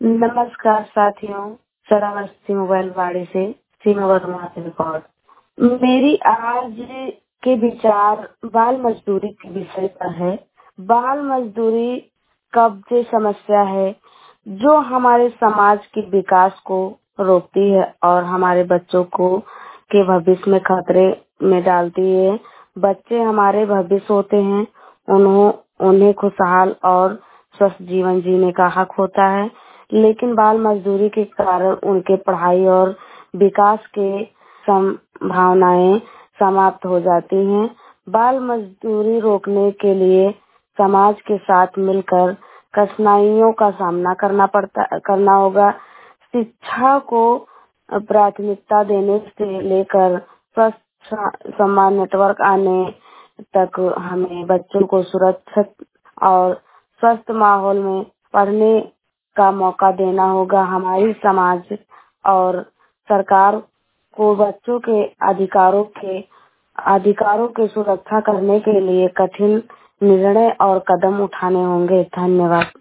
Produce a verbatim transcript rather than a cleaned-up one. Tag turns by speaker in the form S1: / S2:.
S1: नमस्कार साथियों, शरावस्ती मोबाइल वाड़ी से सीमा वर्मा से रिकॉर्ड। मेरी आज के विचार बाल मजदूरी के विषय पर है। बाल मजदूरी कब से समस्या है जो हमारे समाज के विकास को रोकती है और हमारे बच्चों को के भविष्य में खतरे में डालती है। बच्चे हमारे भविष्य होते हैं, उन्हों उन्हें खुशहाल और स्वस्थ जीवन जीने का हक होता है, लेकिन बाल मजदूरी के कारण उनके पढ़ाई और विकास के संभावनाएं समाप्त हो जाती हैं। बाल मजदूरी रोकने के लिए समाज के साथ मिलकर कठिनाइयों का सामना करना पड़ता करना होगा। शिक्षा को प्राथमिकता देने से लेकर स्वस्थ समाज नेटवर्क आने तक हमें बच्चों को सुरक्षित और स्वस्थ माहौल में पढ़ने का मौका देना होगा। हमारी समाज और सरकार को बच्चों के अधिकारों के अधिकारों की सुरक्षा करने के लिए कठिन निर्णय और कदम उठाने होंगे। धन्यवाद।